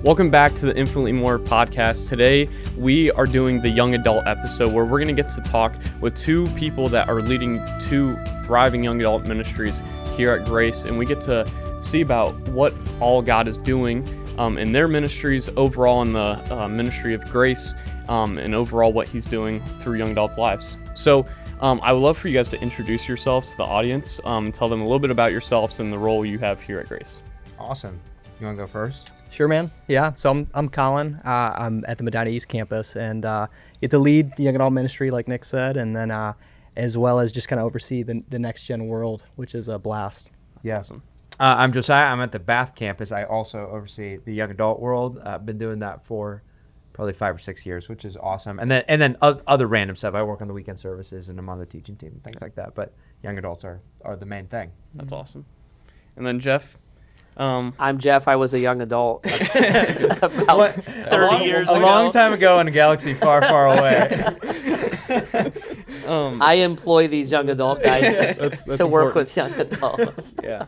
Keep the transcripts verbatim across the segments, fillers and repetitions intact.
Welcome back to the Infinitely More podcast. Today, we are doing the young adult episode where we're going to get to talk with two people that are leading two thriving young adult ministries here at Grace, and we get to see about what all God is doing um, in their ministries, overall in the uh, ministry of Grace, um, and overall what he's doing through young adults' lives. So um, I would love for you guys to introduce yourselves to the audience, um, tell them a little bit about yourselves and the role you have here at Grace. Awesome. You want to go first? Sure, man. Yeah. So I'm I'm Colin. Uh, I'm at the Medina East campus, and uh, get to lead the young adult ministry, like Nick said, and then uh, as well as just kind of oversee the the next gen world, which is a blast. Yeah. Awesome. Uh, I'm Josiah. I'm at the Bath campus. I also oversee the young adult world. I've uh, been doing that for probably five or six years, which is awesome. And then and then other random stuff. I work on the weekend services, and I'm on the teaching team and things like that. But young adults are are the main thing. That's awesome. And then Jeff. Um, I'm Jeff. I was a young adult about what? thirty a long, years a ago. A long time ago in a galaxy far, far away. um, I employ these young adult guys that's, that's to work important. with young adults. Yeah.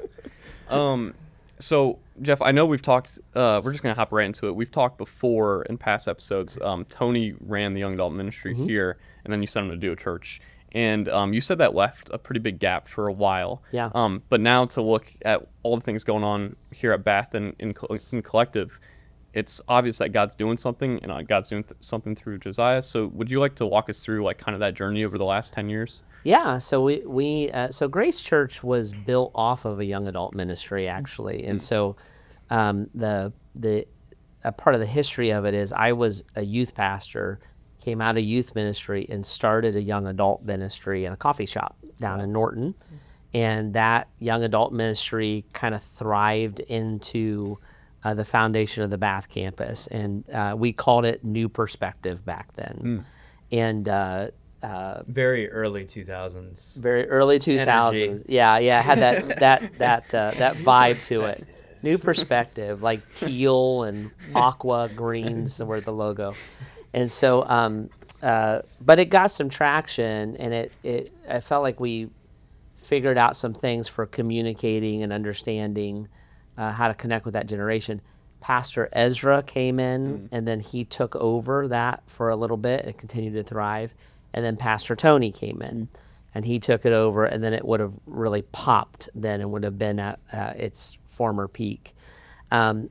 Um, so, Jeff, I know we've talked, uh, we're just going to hop right into it. We've talked before in past episodes. Um, Tony ran the young adult ministry mm-hmm. here, and then you sent him to do a church. And um, you said that left a pretty big gap for a while. Yeah. Um, but now to look at all the things going on here at Bath and in, in Collective, it's obvious that God's doing something, and uh, God's doing th- something through Josiah. So would you like to walk us through like kind of that journey over the last ten years? Yeah. So we we uh, so Grace Church was built off of a young adult ministry actually, and mm-hmm. so um, the the a part of the history of it is I was a youth pastor. Came out of youth ministry and started a young adult ministry in a coffee shop down in Norton. And that young adult ministry kind of thrived into uh, the foundation of the Bath campus. And uh, we called it New Perspective back then. Mm. And uh, uh, very early two thousands. Very early two thousands. Energy. Yeah, yeah, it had that that that uh, that vibe to it. New Perspective, like teal and aqua greens were the logo. And so, um, uh, but it got some traction, and it, it I felt like we figured out some things for communicating and understanding uh, how to connect with that generation. Pastor Ezra came in, mm. and then he took over that for a little bit. It continued to thrive. And then Pastor Tony came in, and he took it over, and then it would have really popped then and would have been at uh, its former peak. Um,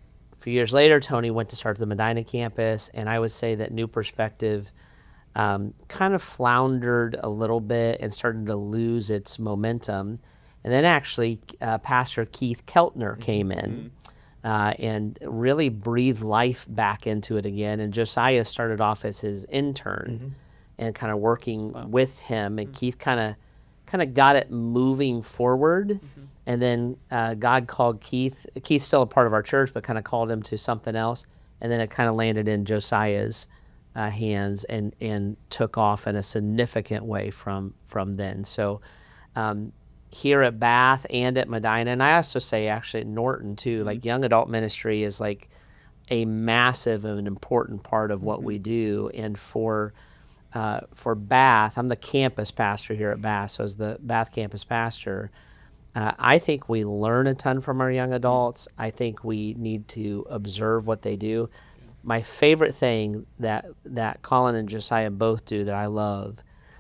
A few years later, Tony went to start the Medina campus, and I would say that New Perspective um, kind of floundered a little bit and started to lose its momentum. And then actually, uh, Pastor Keith Keltner came in uh, and really breathed life back into it again. And Josiah started off as his intern mm-hmm. and kind of working wow. with him. And mm-hmm. Keith kind of kind of got it moving forward. Mm-hmm. And then uh, God called Keith. Keith's still a part of our church, but kind of called him to something else. And then it kind of landed in Josiah's uh, hands and, and took off in a significant way from from then. So um, here at Bath and at Medina, and I also say actually at Norton too, like young adult ministry is like a massive and important part of what mm-hmm. we do. And for uh, for Bath, I'm the campus pastor here at Bath, so as the Bath campus pastor, Uh, I think we learn a ton from our young adults. I think we need to observe what they do. My favorite thing that that Colin and Josiah both do that I love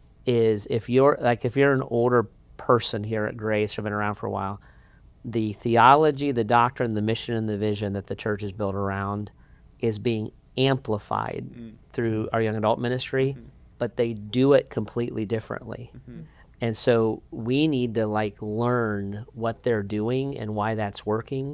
is if you're like if you're an older person here at Grace or been around for a while, the theology, the doctrine, the mission, and the vision that the church is built around is being amplified mm. through our young adult ministry, mm-hmm. but they do it completely differently. Mm-hmm. And so we need to like learn what they're doing and why that's working,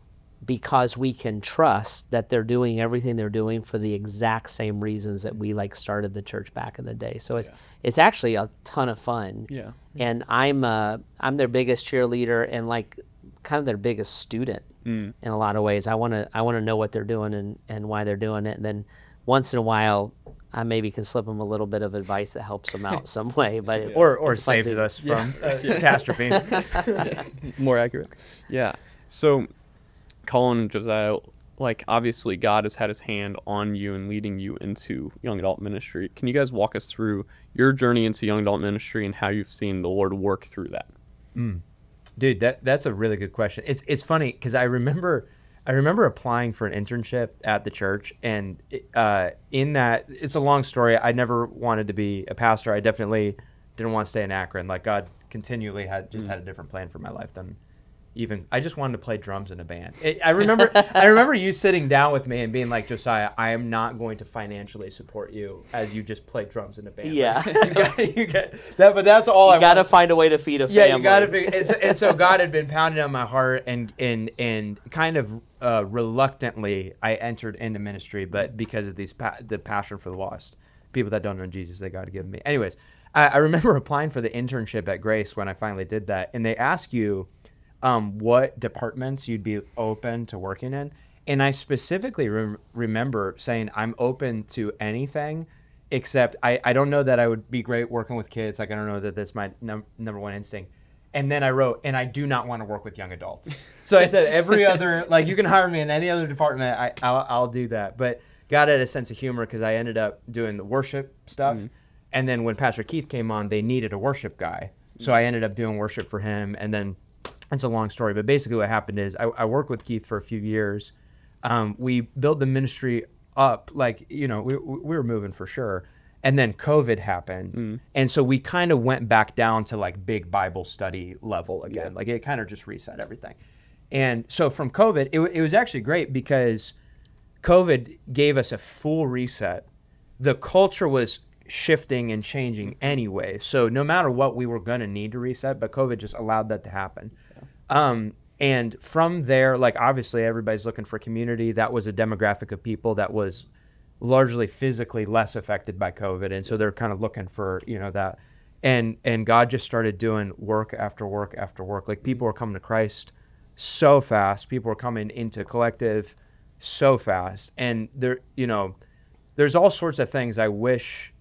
because we can trust that they're doing everything they're doing for the exact same reasons that we like started the church back in the day. So it's yeah. it's actually a ton of fun. Yeah. And I'm uh I'm their biggest cheerleader and like kind of their biggest student mm. in a lot of ways. I want to I want to know what they're doing and, and why they're doing it. And then once in a while, I maybe can slip them a little bit of advice that helps them out some way, but it's, or or it's saves us from yeah. uh, catastrophe. yeah. More accurate. Yeah. So, Colin and Josiah, like obviously God has had His hand on you and leading you into young adult ministry. Can you guys walk us through your journey into young adult ministry and how you've seen the Lord work through that? Mm. Dude, that that's a really good question. It's it's funny because I remember I remember applying for an internship at the church, and uh, in that, it's a long story. I never wanted to be a pastor. I definitely didn't want to stay in Akron. Like God continually had just mm. had a different plan for my life than even. I just wanted to play drums in a band. It, I remember, I remember you sitting down with me and being like, Josiah, I am not going to financially support you as you just play drums in a band. Yeah, like, you, got, you got that. But that's all. You I got to wanted. find a way to feed a family. Yeah, you got to be. And so, and so God had been pounding on my heart, and and and kind of uh, reluctantly, I entered into ministry, but because of these pa- the passion for the lost, people that don't know Jesus, they got to give me. Anyways, I, I remember applying for the internship at Grace when I finally did that, and they ask you um, what departments you'd be open to working in, and I specifically re- remember saying I'm open to anything. Except I, I don't know that I would be great working with kids. Like, I don't know that that's my num- number one instinct. And then I wrote, and I do not want to work with young adults. So I said every other, like, you can hire me in any other department. I, I'll, I'll do that. But God had a sense of humor because I ended up doing the worship stuff. Mm-hmm. And then when Pastor Keith came on, they needed a worship guy. So I ended up doing worship for him. And then it's a long story. But basically what happened is I, I worked with Keith for a few years. Um, we built the ministry up, like, you know, we we were moving for sure. And then COVID happened. Mm. And so we kind of went back down to like big Bible study level again. Yeah. Like it kind of just reset everything. And so from COVID, it, it was actually great because COVID gave us a full reset. The culture was shifting and changing anyway. So no matter what, we were going to need to reset, but COVID just allowed that to happen. Yeah. Um, And from there, like obviously everybody's looking for community. That was a demographic of people that was largely physically less affected by COVID. And so they're kind of looking for, you know, that. And and God just started doing work after work after work. Like people were coming to Christ so fast. People were coming into Collective so fast. And there, you know, there's all sorts of things I wish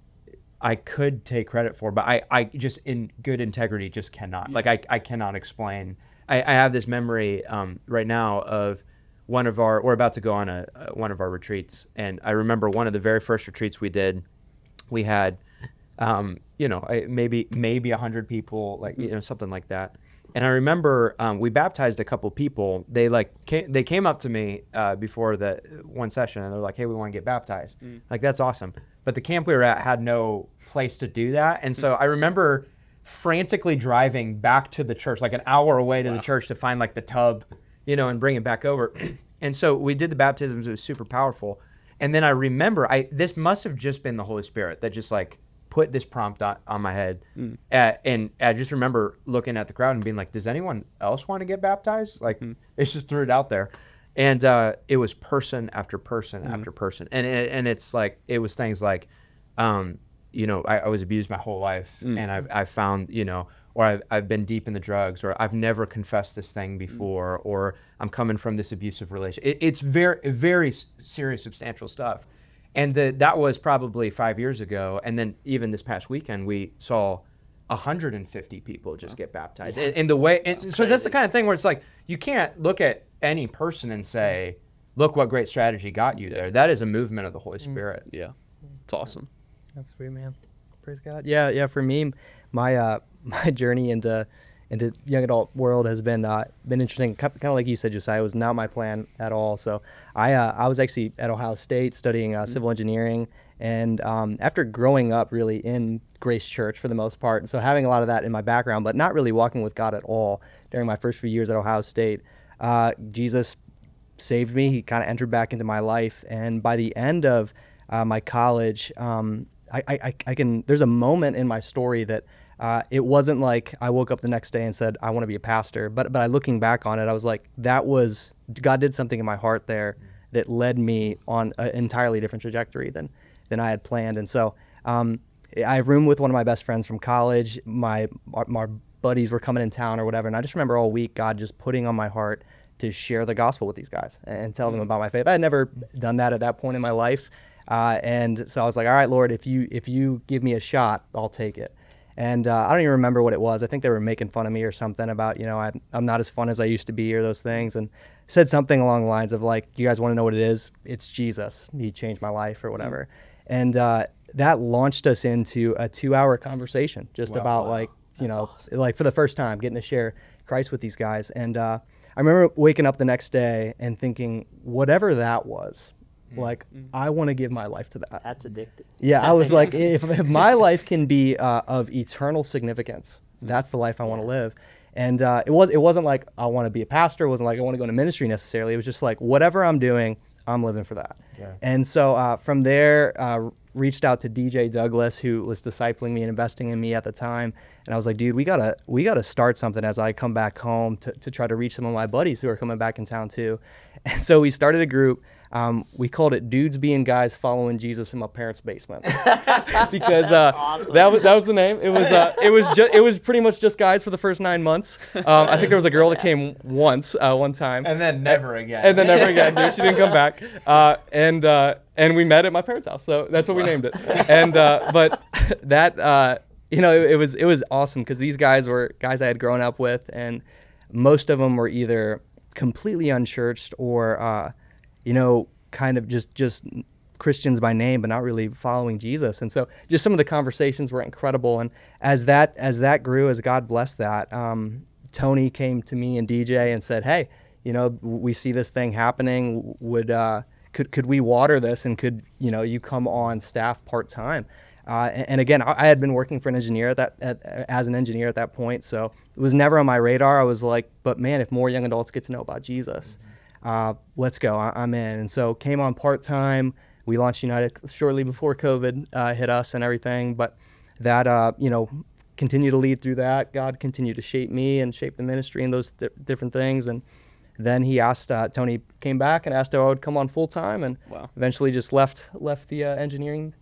I could take credit for, but I, I just in good integrity just cannot. Yeah. Like I, I cannot explain. I, I have this memory um, right now of one of our, we're about to go on a, a one of our retreats. And I remember one of the very first retreats we did, we had, um, you know, maybe, maybe a hundred people, like, you know, something like that. And I remember um, we baptized a couple people. They like, came, they came up to me uh, before the one session and they're like, hey, we want to get baptized. Mm. Like, that's awesome. But the camp we were at had no place to do that. And so mm. I remember frantically driving back to the church, like an hour away to wow. the church to find like the tub, you know, and bring it back over. And so we did the baptisms. It was super powerful. And then I remember, I this must have just been the Holy Spirit that just like put this prompt on, on my head. Mm. Uh, and I just remember looking at the crowd and being like, does anyone else want to get baptized? Like, mm. it's just threw it out there. And uh, it was person after person mm. after person. And, and it's like, it was things like, um, you know, I, I was abused my whole life, mm. and I've, I've found, you know, or I've, I've been deep in the drugs, or I've never confessed this thing before, mm. or I'm coming from this abusive relationship. It, it's very, very serious, substantial stuff. And the, that was probably five years ago. And then even this past weekend, we saw one hundred fifty people just get baptized. Yeah. And, and the way, and that's so that's the kind of thing where it's like, you can't look at any person and say, look what great strategy got you there. That is a movement of the Holy Spirit. Yeah, it's awesome. That's sweet, man. Praise God. Yeah, yeah. For me, my uh, my journey into into young adult world has been uh, been interesting. Kind of like you said, Josiah, it was not my plan at all. So I uh, I was actually at Ohio State studying uh, mm-hmm. civil engineering, and um, after growing up really in Grace Church for the most part, and so having a lot of that in my background, but not really walking with God at all during my first few years at Ohio State, uh, Jesus saved me. He kind of entered back into my life, and by the end of uh, my college. Um, I, I, I can, there's a moment in my story that uh, it wasn't like I woke up the next day and said, I want to be a pastor. But but I, looking back on it, I was like, that was, God did something in my heart there that led me on an entirely different trajectory than, than I had planned. And so um, I roomed with one of my best friends from college. My, our, my buddies were coming in town or whatever. And I just remember all week, God just putting on my heart to share the gospel with these guys and tell them about my faith. I had never done that at that point in my life. Uh, and so I was like, all right, Lord, if you if you give me a shot, I'll take it. And uh, I don't even remember what it was. I think they were making fun of me or something about, you know, I'm, I'm not as fun as I used to be or those things. And said something along the lines of like, you guys want to know what it is? It's Jesus. He changed my life or whatever. Mm-hmm. And uh, that launched us into a two-hour conversation just wow, about wow. like, you That's know, awesome. Like for the first time, getting to share Christ with these guys. And uh, I remember waking up the next day and thinking, whatever that was, like, I want to give my life to that. That's addictive. Yeah, I was like, if, if my life can be uh, of eternal significance, that's the life I want to live. And uh, it was it wasn't like I want to be a pastor. It wasn't like I want to go into ministry necessarily. It was just like whatever I'm doing, I'm living for that. Yeah. And so uh, from there, uh, reached out to D J Douglas, who was discipling me and investing in me at the time. And I was like, dude, we gotta we gotta start something as I come back home to, to try to reach some of my buddies who are coming back in town too. And so we started a group. Um, we called it Dudes Being Guys Following Jesus in My Parents' Basement because uh, awesome. that was that was the name. It was uh, it was ju- it was pretty much just guys for the first nine months. Um, I think there was a girl that came once, uh, one time, And then never again. and then never again, dude. She didn't come back. Uh, and uh, and we met at my parents' house, so that's what we named it. And uh, but that uh, you know it, it was it was awesome because these guys were guys I had grown up with, and most of them were either completely unchurched or uh, you know kind of just just Christians by name, but not really following Jesus. And so just some of the conversations were incredible. And as that as that grew, as God blessed that, um, Tony came to me and D J and said, hey, you know, we see this thing happening. Would uh, could could we water this, and could you know you come on staff part time? Uh, and, and again, I, I had been working for an engineer at that at, as an engineer at that point, so it was never on my radar. I was like, but man, if more young adults get to know about Jesus, uh, let's go. I, I'm in. And so came on part time. We launched United shortly before COVID uh, hit us and everything, but that uh, you know. continue to lead through that. God continued to shape me and shape the ministry and those th- different things. And then he asked, uh, Tony came back and asked if I would come on full time, and Wow. eventually just left left the uh, engineering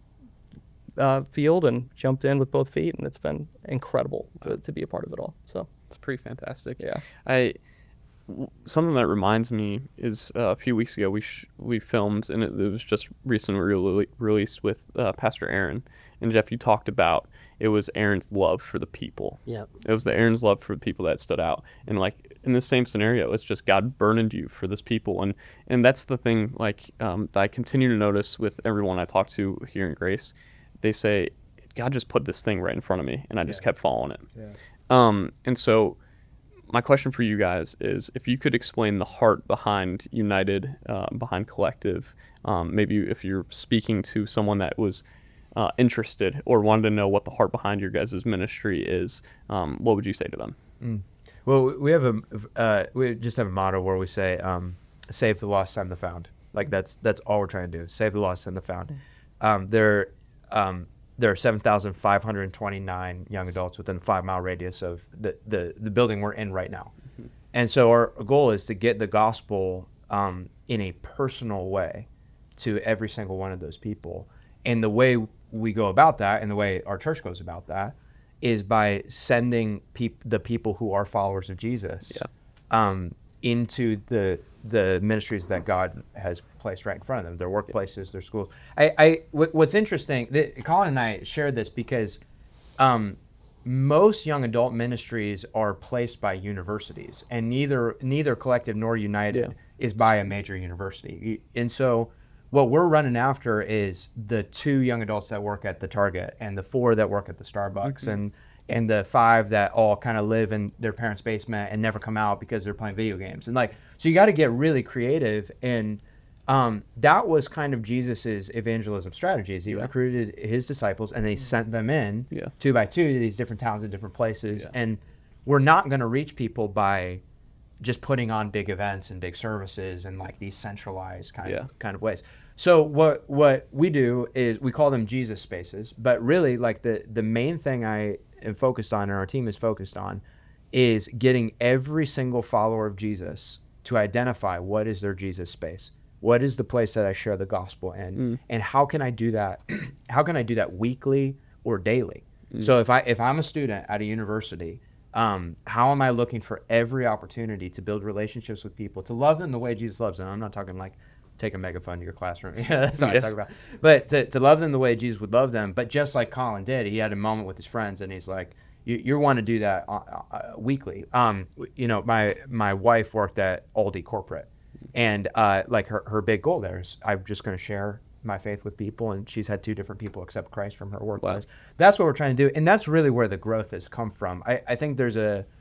uh, field and jumped in with both feet. And it's been incredible Wow. to, to be a part of it all. So It's pretty fantastic. yeah, I w- something that reminds me is uh, a few weeks ago we sh- we filmed, and it, it was just recently re- released with uh, Pastor Aaron. And Jeff, you talked about it was Aaron's love for the people. Yep. It was the Aaron's love for the people that stood out. And like in the same scenario, it's just God burdened you for this people. And and that's the thing like um, that I continue to notice with everyone I talk to here in Grace. They say, God just put this thing right in front of me, and I just Yeah. kept following it. Yeah. Um, and so my question for you guys is if you could explain the heart behind United, uh, behind Collective, um, maybe if you're speaking to someone that was uh, interested or wanted to know what the heart behind your guys' ministry is, um, what would you say to them? Mm. Well, we have a uh, we just have a motto where we say, um, "Save the lost, send the found." Like that's that's all we're trying to do: save the lost, send the found. Um, there, um, there are seven thousand five hundred twenty-nine young adults within a five mile radius of the the, the building we're in right now, mm-hmm. and so our goal is to get the gospel um, in a personal way to every single one of those people. And the way we go about that, and the way our church goes about that, is by sending peop- the people who are followers of Jesus Yeah. um, into the the ministries that God has placed right in front of them, their workplaces, their schools. I, I w- what's interesting, that Colin and I shared this because um, most young adult ministries are placed by universities, and neither neither Collective nor United Yeah. is by a major university. And so what we're running after is the two young adults that work at the Target, and the four that work at the Starbucks, Mm-hmm. and and the five that all kind of live in their parents' basement and never come out because they're playing video games. And like, so you got to get really creative. And um, that was kind of Jesus's evangelism strategies. He Yeah. recruited his disciples, and they sent them in Yeah. two by two to these different towns and different places. Yeah. And we're not going to reach people by just putting on big events and big services and like these centralized kind Yeah. of kind of ways. So what what we do is we call them Jesus spaces, but really like the the main thing I am focused on and our team is focused on is getting every single follower of Jesus to identify what is their Jesus space. What is the place that I share the gospel in? Mm. And how can I do that? How can I do that weekly or daily? Mm. So if I if I'm a student at a university, um, how am I looking for every opportunity to build relationships with people, to love them the way Jesus loves them? I'm not talking like take a megaphone to your classroom. Yeah, that's not what Yeah. I'm talking about. But to, to love them the way Jesus would love them. But just like Colin did, he had a moment with his friends, and he's like, "You, you want to do that uh, uh, weekly." Um, you know, my my wife worked at Aldi corporate, and uh, like her her big goal there is I'm just going to share my faith with people, and she's had two different people accept Christ from her workplace. That's what we're trying to do, and that's really where the growth has come from. I, I think there's a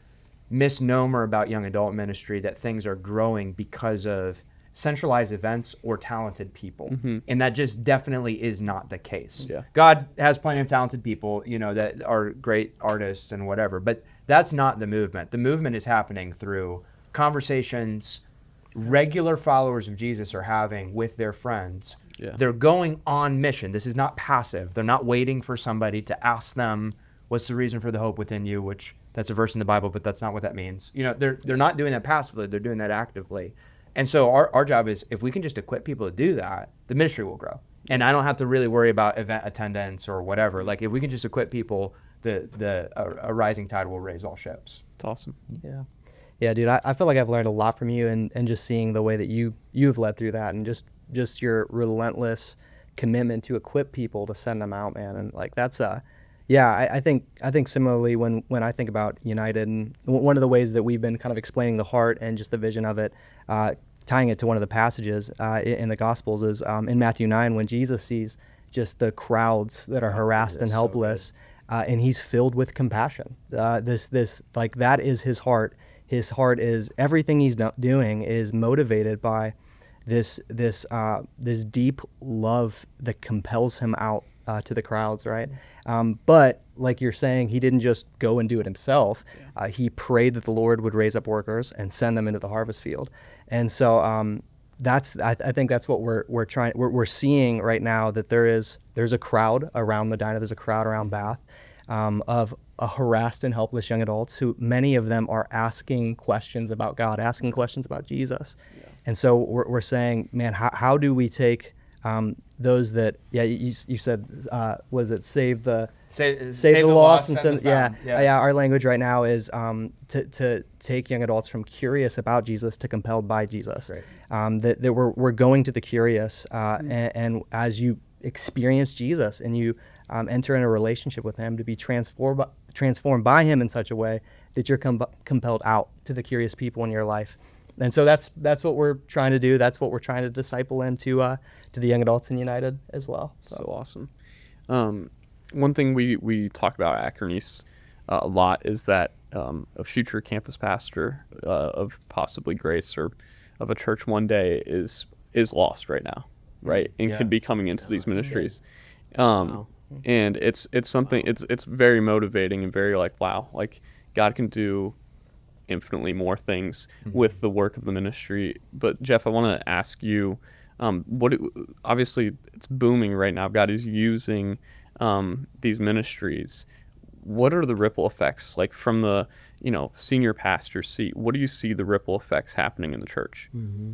misnomer about young adult ministry that things are growing because of centralized events or talented people. Mm-hmm. And that just definitely is not the case. Yeah. God has plenty of talented people, you know, that are great artists and whatever, but that's not the movement. The movement is happening through conversations regular followers of Jesus are having with their friends. Yeah. They're going on mission. This is not passive. They're not waiting for somebody to ask them, what's the reason for the hope within you, which that's a verse in the Bible, but that's not what that means. You know, they're they're not doing that passively. They're doing that actively. And so our, our job is, if we can just equip people to do that, the ministry will grow. And I don't have to really worry about event attendance or whatever. Like, if we can just equip people, the the a, a rising tide will raise all ships. It's awesome. Yeah. Yeah, dude, I, I feel like I've learned a lot from you, and, and just seeing the way that you, you've led through that, and just, just your relentless commitment to equip people to send them out, man. And like, that's uh yeah, I, I think I think similarly when, when I think about United, and w- one of the ways that we've been kind of explaining the heart and just the vision of it, uh, tying it to one of the passages uh, in, in the Gospels is um, in Matthew nine, when Jesus sees just the crowds that are harassed It and is so helpless, uh, and he's filled with compassion. Uh, this this like that is his heart. His heart is, everything he's do- doing is motivated by this this uh, this deep love that compels him out uh, to the crowds, right? Um, but like you're saying, he didn't just go and do it himself. Uh, he prayed that the Lord would raise up workers and send them into the harvest field. And so um, that's I, I think that's what we're we're trying we're, we're seeing right now, that there is there's a crowd around Medina, there's a crowd around Bath um, of uh, harassed and helpless young adults who, many of them are asking questions about God, asking questions about Jesus. Yeah. And so we're, we're saying, man, how, how do we take um, those that, yeah, you, you said, uh, was it save the, Save, save, the, lost and send send, the yeah, found. yeah, yeah. Our language right now is um, to, to take young adults from curious about Jesus to compelled by Jesus. Right. Um, that, that we're, we're going to the curious, uh, mm-hmm. and, and as you experience Jesus and you um, enter in a relationship with him, to be transformed transformed by him in such a way that you're com- compelled out to the curious people in your life. And so that's that's what we're trying to do. That's what we're trying to disciple into uh, to the young adults in United as well. So, so awesome. Um, one thing we, we talk about at Akron East uh, a lot is that um, a future campus pastor uh, of possibly Grace or of a church one day is is lost right now, right? And Yeah. could be coming into these that's ministries. Um, Wow. And it's it's something it's it's very motivating and very like, wow, like God can do infinitely more things Mm-hmm. with the work of the ministry. But Jeff, I want to ask you, um, what it, obviously it's booming right now. God is using um, these ministries. What are the ripple effects, like from the you know senior pastor seat? What do you see the ripple effects happening in the church? Mm-hmm.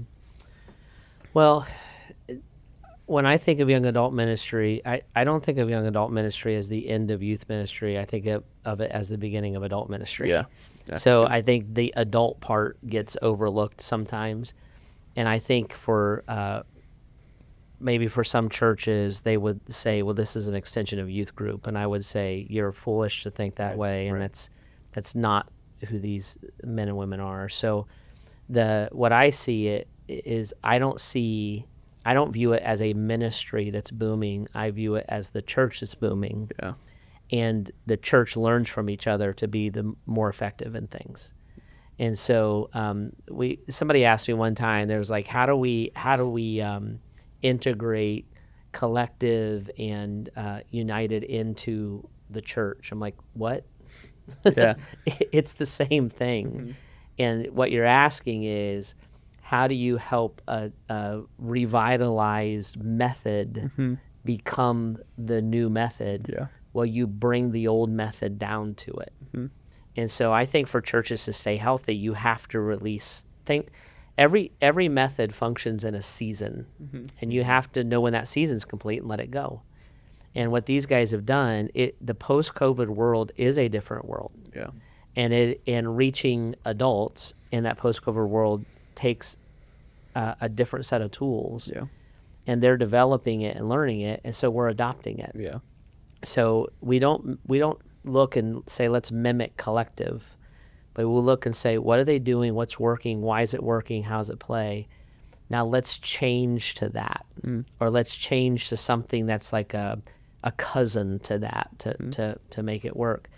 Well, when I think of young adult ministry, I, I don't think of young adult ministry as the end of youth ministry. I think of, of it as the beginning of adult ministry. Yeah. That's So good. I think the adult part gets overlooked sometimes. And I think for uh, maybe for some churches, they would say, well, this is an extension of youth group. And I would say, you're foolish to think that Right, way. And right. that's that's not who these men and women are. So the what I see it is I don't see... I don't view it as a ministry that's booming. I view it as the church that's booming. Yeah. And the church learns from each other to be the more effective in things. And so um, we somebody asked me one time, there was like, how do we how do we um, integrate collective and uh, United into the church? I'm like, what? Yeah. It's the same thing. Mm-hmm. And what you're asking is, how do you help a, a revitalized method Mm-hmm. become the new method? Yeah. Well, you bring the old method down to it. Mm-hmm. And so I think for churches to stay healthy, you have to release. Think every every method functions in a season, Mm-hmm. and you have to know when that season's complete and let it go. And what these guys have done, it the post-COVID world is a different world, Yeah. and it and reaching adults in that post-COVID world takes uh, a different set of tools, Yeah. and they're developing it and learning it, and so we're adopting it. Yeah. So we don't we don't look and say, let's mimic collective, but we'll look and say, what are they doing? What's working? Why is it working? How's it play? Now let's change to that, Mm. or let's change to something that's like a a cousin to that to, Mm. to, to make it work.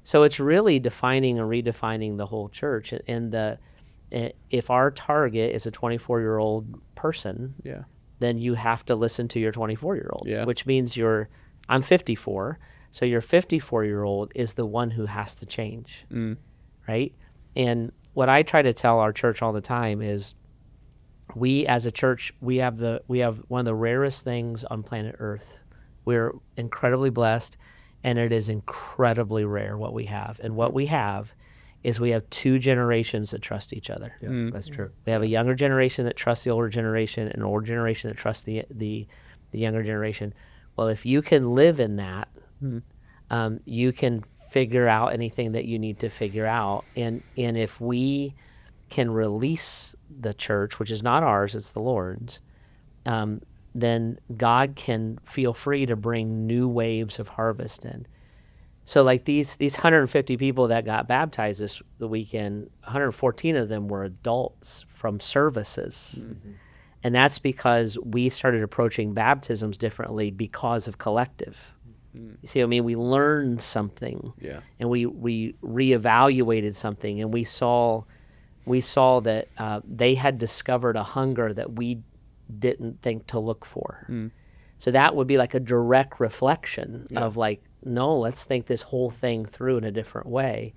So it's really defining and redefining the whole church. And the if our target is a twenty-four-year-old person, Yeah. then you have to listen to your twenty-four-year-olds, Yeah. which means you're, I'm fifty-four, so your fifty-four-year-old is the one who has to change, Mm. right? And what I try to tell our church all the time is we as a church, we have the we have one of the rarest things on planet Earth. We're incredibly blessed, and it is incredibly rare what we have. And what we have is we have two generations that trust each other. Yeah, Mm. that's true. We have a younger generation that trusts the older generation, and an older generation that trusts the the, the younger generation. Well, if you can live in that, Mm. um, you can figure out anything that you need to figure out. And and if we can release the church, which is not ours, it's the Lord's, um, then God can feel free to bring new waves of harvest in. So like these these one hundred fifty people that got baptized this the weekend, one hundred fourteen of them were adults from services. Mm-hmm. And that's because we started approaching baptisms differently because of collective. Mm. You see what I mean? We learned something, Yeah. and we we reevaluated something, and we saw we saw that uh, they had discovered a hunger that we didn't think to look for. Mm. So that would be like a direct reflection Yeah. of like, no, let's think this whole thing through in a different way.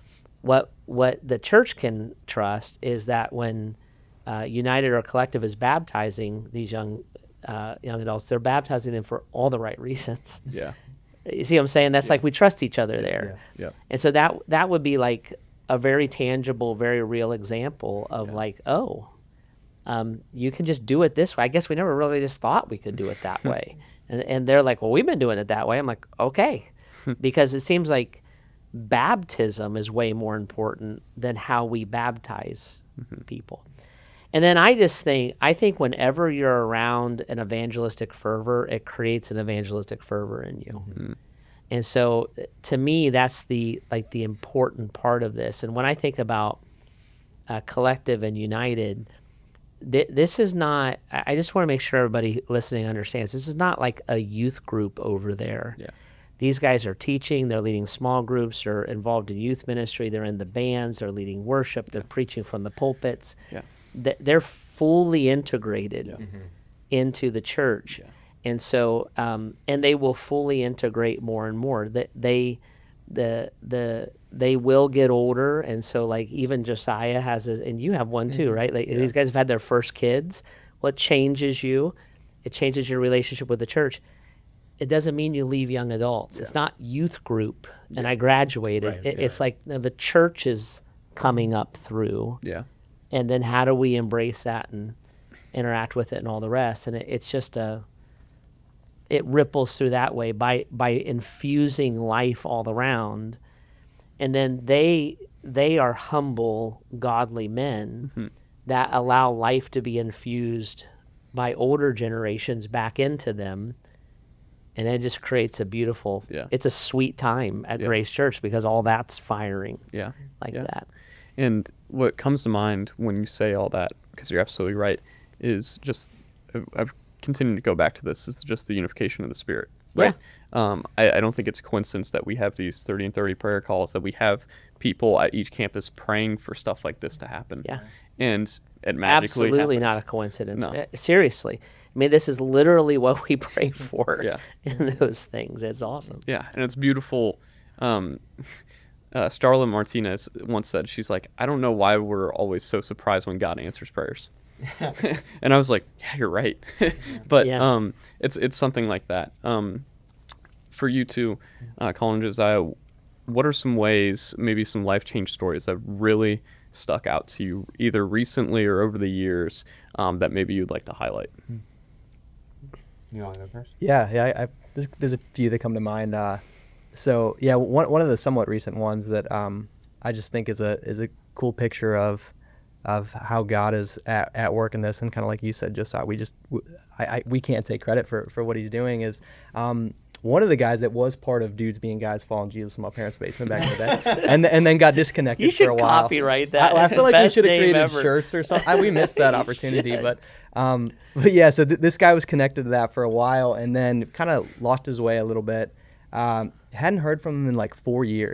What what the church can trust is that when uh, United or Collective is baptizing these young uh, young adults, they're baptizing them for all the right reasons. Yeah. You see what I'm saying? That's like we trust each other there. Yeah. And so that that would be like a very tangible, very real example of Yeah. like, oh, um, you can just do it this way. I guess we never really just thought we could do it that way. And and they're like, well, we've been doing it that way. I'm like, okay. Because it seems like baptism is way more important than how we baptize people. And then I just think, I think whenever you're around an evangelistic fervor, it creates an evangelistic fervor in you. Mhm. And so to me, that's the like the important part of this. And when I think about uh, Collective and United, th- this is not, I I just want to make sure everybody listening understands, this is not like a youth group over there. Yeah. These guys are teaching, they're leading small groups, they're involved in youth ministry, they're in the bands, they're leading worship, they're preaching from the pulpits. Yeah. Th- They're fully integrated Yeah. into the church. Yeah. And so, um, and they will fully integrate more and more. That they, the the they will get older, and so like even Josiah has his, and you have one too, right? Like these guys have had their first kids. What changes you? It changes your relationship with the church. It doesn't mean you leave young adults. It's not youth group, and I graduated. Right, It, yeah. It's like no, the church is coming up through, Yeah. and then how do we embrace that and interact with it and all the rest? And it, it's just a it ripples through that way by by infusing life all around, and then they they are humble, godly men Mhm. that allow life to be infused by older generations back into them, and it just creates a beautiful. Yeah. It's a sweet time at Yeah. Grace Church because all that's firing Yeah. like Yeah. that. And what comes to mind when you say all that, because you're absolutely right, is just I've- I've continued to go back to this. Is just the unification of the Spirit, right? Um, I, I don't think it's a coincidence that we have these thirty and thirty prayer calls, that we have people at each campus praying for stuff like this to happen. Yeah. And it magically Absolutely happens. not a coincidence. No. Uh, Seriously. I mean, this is literally what we pray for Yeah. in those things. It's awesome. Yeah, and it's beautiful. Um, uh, Starla Martinez once said, she's like, I don't know why we're always so surprised when God answers prayers. And I was like, yeah, you're right. But Yeah. um, it's it's something like that. Um, for you too, uh, Colin and Josiah, what are some ways, maybe some life change stories that really stuck out to you, either recently or over the years, um, that maybe you'd like to highlight? You want to go first? Yeah, yeah. I, I, there's, there's a few that come to mind. Uh, so yeah, one one of the somewhat recent ones that um, I just think is a is a cool picture of of how God is at, at work in this, and kind of like you said, just how we just w- I, I we can't take credit for for what He's doing. Is um, one of the guys that was part of Dudes Being Guys following Jesus in my parents' basement back in the day, and and then got disconnected You for should a while. copyright that. I, I It's feel the like we best should have name created ever. shirts or something. I, we missed that You opportunity, should. but um, but yeah. So th- this guy was connected to that for a while, and then kind of lost his way a little bit. Um, hadn't heard from him in like four years,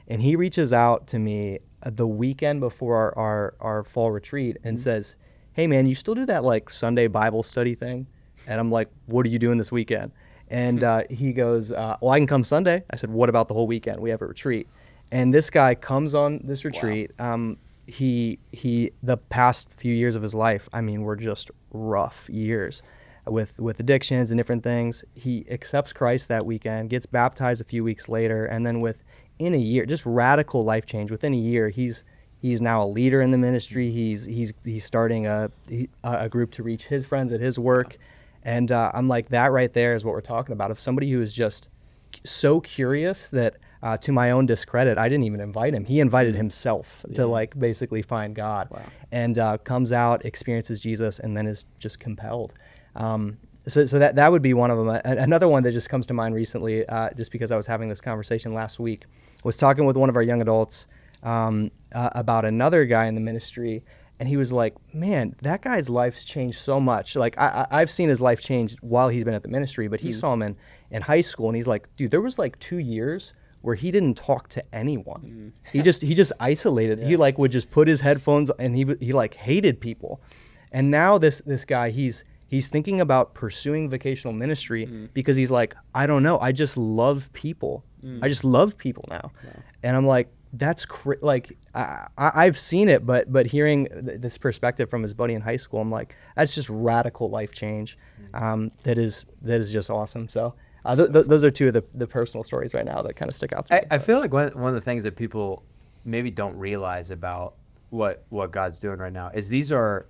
And he reaches out to me uh, the weekend before our, our, our fall retreat and says, hey, man, you still do that like Sunday Bible study thing? And I'm like, what are you doing this weekend? And uh, he goes, uh, well, I can come Sunday. I said, what about the whole weekend? We have a retreat. And this guy comes on this retreat. Wow. Um, he, he, the past few years of his life, I mean, were just rough years with, with addictions and different things. He accepts Christ that weekend, gets baptized a few weeks later, and then within a year, just radical life change. Within a year, he's he's now a leader in the ministry. He's he's he's starting a a group to reach his friends at his work. And uh, I'm like, that right there is what we're talking about. Of somebody who is just so curious that, uh, to my own discredit, I didn't even invite him. He invited himself yeah. to like basically find God, wow. and uh, comes out, experiences Jesus, and then is just compelled. Um, so, so that that would be one of them. A- another one that just comes to mind recently, uh, just because I was having this conversation last week, was talking with one of our young adults um, uh, about another guy in the ministry. And he was like, man, that guy's life's changed so much. Like, I, I, I've seen his life change while he's been at the ministry, but he mm. saw him in, in high school, and he's like, dude, there was like two years where he didn't talk to anyone. Mm. He just he just isolated. Yeah. He like would just put his headphones, and he he like hated people. And now this this guy, he's he's thinking about pursuing vocational ministry mm. because he's like, I don't know, I just love people. Mm. I just love people now. Wow. And I'm like, that's cr- like I, I've seen it, but but hearing th- this perspective from his buddy in high school, I'm like, that's just radical life change. Um, that is that is just awesome. So uh, th- th- those are two of the, the personal stories right now that kind of stick out to me. I, I feel like one one of the things that people maybe don't realize about what what God's doing right now is these are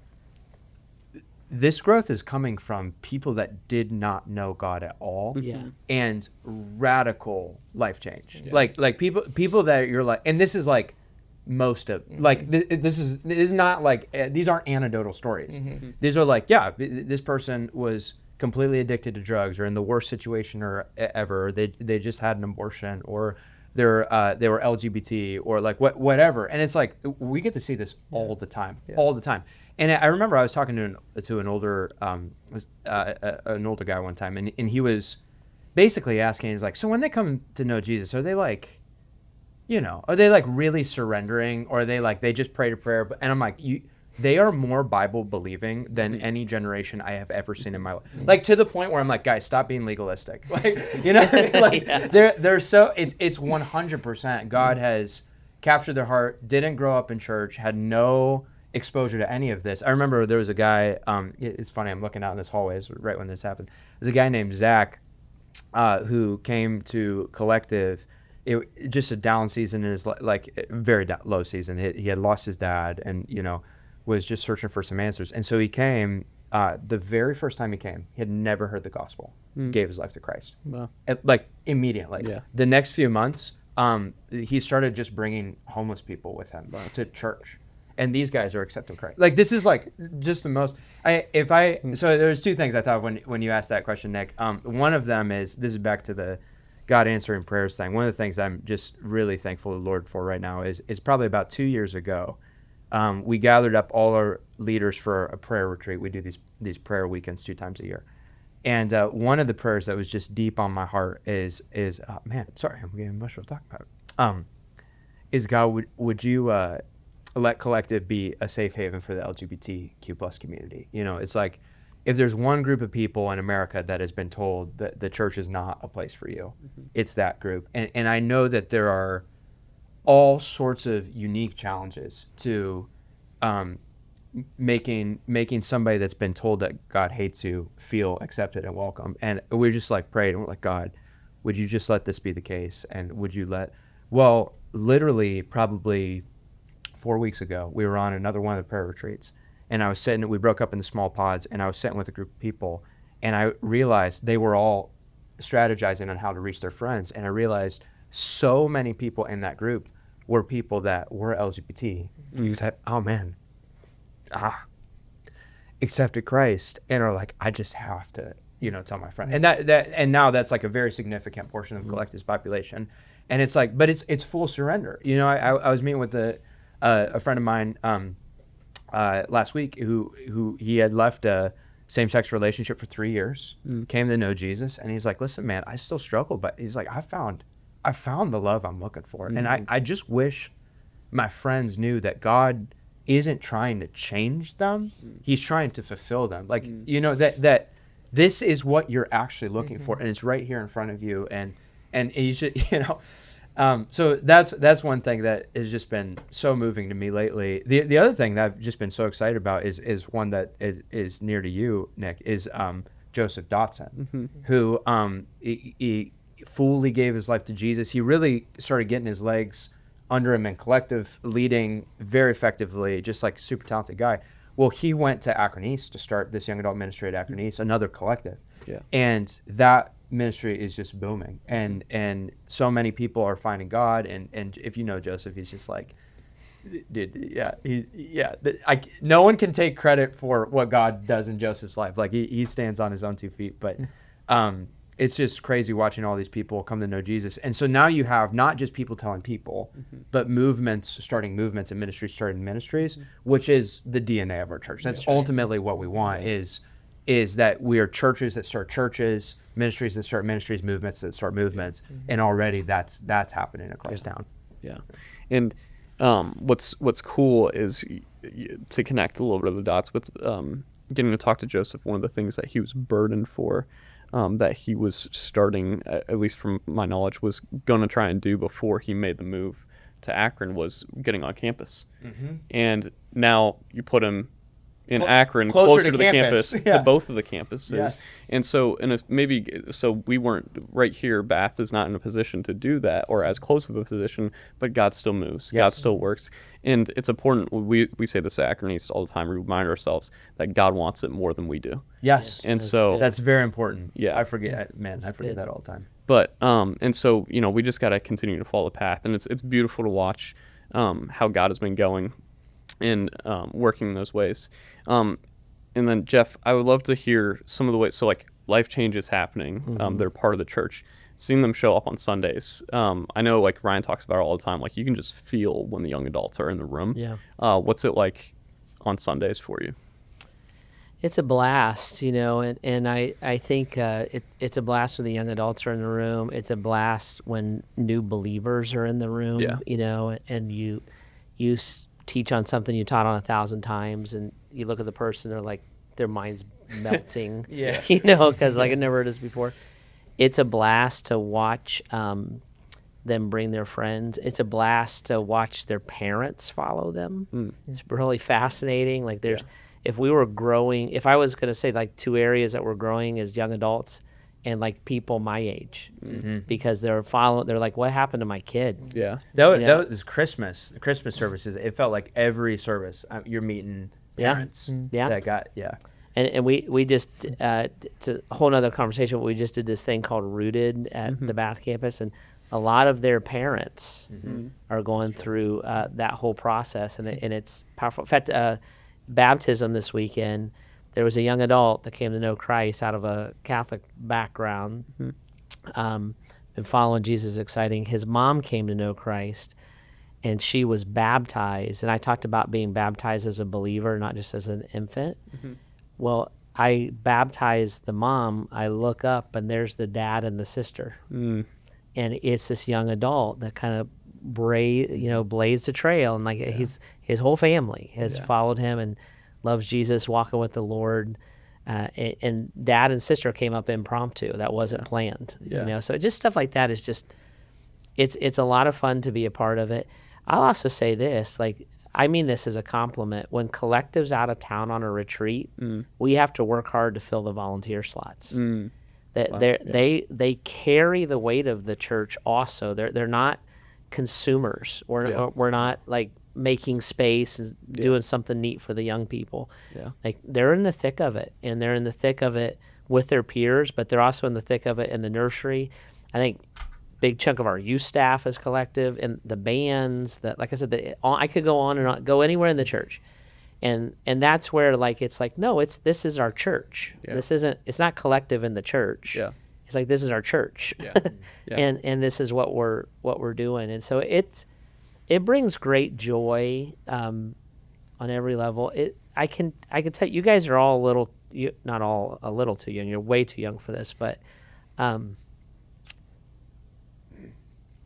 this growth is coming from people that did not know God at all, yeah. and radical life change. Yeah. Like like people people that you're like, and this is like most of mm-hmm. like this, this is this is not like uh, these aren't anecdotal stories. Mm-hmm. These are like, yeah, this person was completely addicted to drugs, or in the worst situation or ever. Or they they just had an abortion, or they're uh, they were L G B T, or like what whatever. And it's like we get to see this all the time, yeah. all the time. And I remember I was talking to an to an older um, uh, uh, an older guy one time, and and he was basically asking, he's like, so when they come to know Jesus, are they like, you know, are they like really surrendering, or are they like they just prayed a prayer? And I'm like, you, they are more Bible believing than any generation I have ever seen in my life. Like to the point where I'm like, guys, stop being legalistic. Like, you know, like yeah. they're they're so it's it's one hundred percent God has captured their heart. Didn't grow up in church, had no exposure to any of this. I remember there was a guy, um, it's funny, I'm looking out in this hallway right when this happened. There's a guy named Zach uh, who came to Collective, it, just a down season in his, like very down, low season. He, he had lost his dad and, you know, was just searching for some answers. And so he came, uh, the very first time he came, he had never heard the gospel, mm. gave his life to Christ. Wow. And, like immediately. Yeah. The next few months, um, he started just bringing homeless people with him wow. to church. And these guys are accepting Christ. Like this is like just the most. I if I so there's two things I thought of when when you asked that question, Nick. Um, one of them is this is back to the God answering prayers thing. One of the things I'm just really thankful to the Lord for right now is is probably about two years ago, um, we gathered up all our leaders for a prayer retreat. We do these these prayer weekends two times a year, and uh, one of the prayers that was just deep on my heart is is uh, man, sorry, I'm getting emotional talking about it. Um, is God would would you uh, let Collective be a safe haven for the L G B T Q plus community? You know, it's like if there's one group of people in America that has been told that the church is not a place for you, mm-hmm. it's that group. And and I know that there are all sorts of unique challenges to um, making making somebody that's been told that God hates you feel accepted and welcome. And we just like prayed and we're like, God, would you just let this be the case? And would you let, well, literally probably four weeks ago, we were on another one of the prayer retreats, and I was sitting, we broke up into small pods, and I was sitting with a group of people, and I realized they were all strategizing on how to reach their friends, and I realized so many people in that group were people that were L G B T, mm-hmm. except, oh man, ah, accepted Christ, and are like, I just have to, you know, tell my friend, and that that, and now that's like a very significant portion of mm-hmm. Collective's population, and it's like, but it's it's full surrender. You know, I I, I was meeting with the. Uh, a friend of mine um, uh, last week who who he had left a same-sex relationship for three years, mm. came to know Jesus, and he's like, listen, man, I still struggle, but he's like, I found I found the love I'm looking for. Mm-hmm. And I, I just wish my friends knew that God isn't trying to change them. Mm-hmm. He's trying to fulfill them. Like, mm-hmm. you know, that, that this is what you're actually looking mm-hmm. for. And it's right here in front of you. And, and you should, you know, um, so that's, that's one thing that has just been so moving to me lately. The, the other thing that I've just been so excited about is, is one that is, is near to you, Nick, is, um, Joseph Dotson, mm-hmm. who, um, he, he fully gave his life to Jesus. He really started getting his legs under him in collective leading very effectively, just like a super talented guy. Well, he went to Akron East to start this young adult ministry at Akron East, another collective. Yeah. And that ministry is just booming. And and so many people are finding God. And, and if you know Joseph, he's just like, dude, yeah, he, yeah. I, no one can take credit for what God does in Joseph's life. Like, he, he stands on his own two feet. But um, it's just crazy watching all these people come to know Jesus. And so now you have not just people telling people, mm-hmm. but movements, starting movements and ministries starting ministries, mm-hmm. which is the D N A of our church. That's, That's ultimately right. what we want yeah. is, is that we are churches that start churches, ministries that start ministries, movements that start movements. Mm-hmm. And already that's that's happening across yeah. town. Yeah. And um, what's what's cool is y- y- to connect a little bit of the dots with um, getting to talk to Joseph. One of the things that he was burdened for, Um, that he was starting, at least from my knowledge, was going to try and do before he made the move to Akron was getting on campus. Mm-hmm. And now you put him in Cl- Akron, closer, closer to, to the campus, campus yeah. to both of the campuses. Yes. And so, and if maybe, so we weren't right here, Bath is not in a position to do that or as close of a position, but God still moves. Yes. God still works. And it's important, we, we say this at Akron East all the time, we remind ourselves that God wants it more than we do. Yes. And that's so good. That's very important. Yeah. I forget, man, that's I forget good. that all the time. But, um, and so, you know, we just got to continue to follow the path. And it's, it's beautiful to watch um, how God has been going and um, working in those ways. Um, and then, Jeff, I would love to hear some of the ways, so like life changes happening, mm-hmm. um, they're part of the church, seeing them show up on Sundays. Um, I know like Ryan talks about it all the time, like you can just feel when the young adults are in the room. Yeah. Uh, what's it like on Sundays for you? It's a blast, you know, and, and I, I think uh, it, it's a blast when the young adults are in the room. It's a blast when new believers are in the room, yeah. you know, and you you s- teach on something you taught on a thousand times, and you look at the person, they're like, their mind's melting, yeah. you know, because like I never heard this before. It's a blast to watch um, them bring their friends. It's a blast to watch their parents follow them. Mm. It's really fascinating. Like there's, yeah. if we were growing, if I was going to say like two areas that were growing as young adults and like people my age, mm-hmm. because they're following, they're like, what happened to my kid? Yeah. That was, that was Christmas, Christmas services. It felt like every service uh, you're meeting parents. Yeah. yeah. That got, yeah. And and we, we just, uh, it's a whole nother conversation, but we just did this thing called Rooted at mm-hmm. the Bath campus, and a lot of their parents mm-hmm. are going through uh, that whole process, and, it, and it's powerful. In fact, uh, baptism this weekend, there was a young adult that came to know Christ out of a Catholic background, mm-hmm. um, been following Jesus, exciting. His mom came to know Christ, and she was baptized, and I talked about being baptized as a believer, not just as an infant. Mm-hmm. Well, I baptized the mom. I look up, and there's the dad and the sister. Mm. And it's this young adult that kind of bra- you know, blazed a trail. And like yeah. his, his whole family has yeah. followed him and loves Jesus, walking with the Lord. Uh, and, and dad and sister came up impromptu. That wasn't yeah. planned. Yeah. You know, so just stuff like that is just, it's it's a lot of fun to be a part of it. I'll also say this, like, I mean this as a compliment. When Collective's out of town on a retreat, mm. we have to work hard to fill the volunteer slots. Mm. That wow. yeah. they they carry the weight of the church. Also, they're they're not consumers. We're yeah. we're not like making space and yeah. doing something neat for the young people. Yeah, like they're in the thick of it, and they're in the thick of it with their peers, but they're also in the thick of it in the nursery. I think. Big chunk of our youth staff is Collective, and the bands that, like I said, the, I could go on and on, go anywhere in the church, and and that's where like it's like no, it's this is our church. Yeah. This isn't. It's not Collective in the church. Yeah. It's like this is our church. Yeah. yeah. and and this is what we're what we're doing, and so it's it brings great joy um, on every level. It I can I can tell you, you guys are all a little you, not all a little too young. You're way too young for this, but. Um,